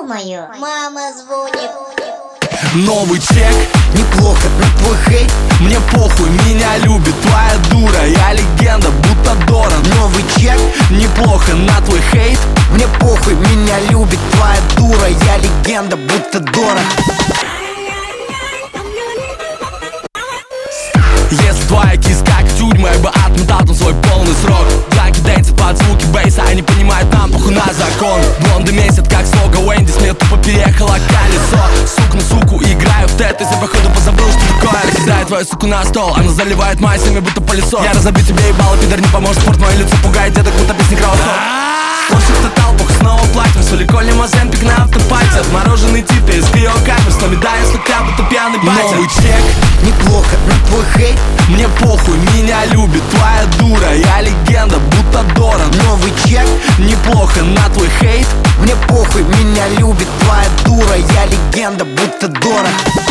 Ё-моё, мама звонит. Новый чек, неплохо, на твой хейт мне похуй, меня любит твоя дура. Я легенда, будто Доран. Новый чек, Неплохо на твой хейт, мне похуй, меня любит твоя дура. Я легенда, будто Доран. если твоя киска как тюрьма, я бы отмотал там свой полный срок. Янки дэнсят под звуки бейса, они понимают, нам похуй на закон. Блонды месяц, как слога Уэнди Смит, тупо переехала колесо. Сука на суку, играю в тет, если походу позабыл, что такое. Кидаю твою суку на стол, она заливает майсами, будто пылесос. Я разобью тебе ебало, пидор, не поможет спорт, мое лицо пугает деток, будто песни кровосос. Слушай, в толпах снова платим, соликольный маземпик на автопате. Отмороженный тип из биокамер, 100 медалей, 100 кляп, будто пьяный батя. Новый чек, неплохо, на твой хейт мне похуй, меня любит твоя дура. Я легенда, будто Доран. Новый чек, Неплохо на твой хейт, мне похуй, меня любит твоя дура. Я легенда, будто Доран.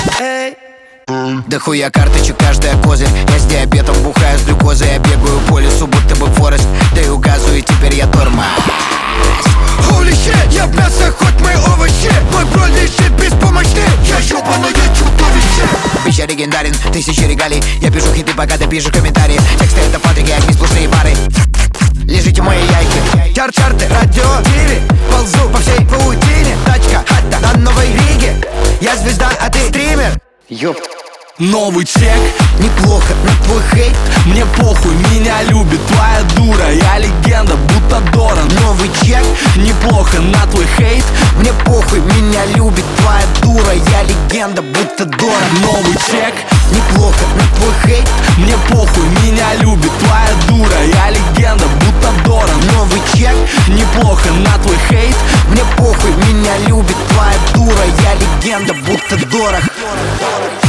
Да хуя карточек, каждая козырь. Я с диабетом бухаю с глюкозой. Я бегаю по лесу, будто бы Форест. Да и указываю, теперь я тормоз. Holy shit, я в мясо, хоть мы овощи. Мой бро лежит беспомощный. Я ёбаное чудовище. Пища легендарен, тысячи регалий. Я пишу хиты, пока ты пишешь комментарии. Тексты это патрики, одни сплошные пары. Лежите мои яйки. Чарт-чарты, радио, тиви. Ползу по всей паутине. Тачка, хата на Новой Риге. Я звезда, а ты стример. Ёпт. новый чек, Неплохо, на твой хейт мне похуй, меня любит твоя дура. Я легенда, будто Доран. Новый чек, Неплохо на твой хейт, мне похуй, меня любит твоя дура. Я легенда, будто Доран. новый чек, Неплохо, на твой хейт мне похуй, меня любит твоя дура. Я легенда, будто Доран. Новый чек, Неплохо на твой хейт, мне похуй, меня любит твоя дура. Я легенда, будто Доран.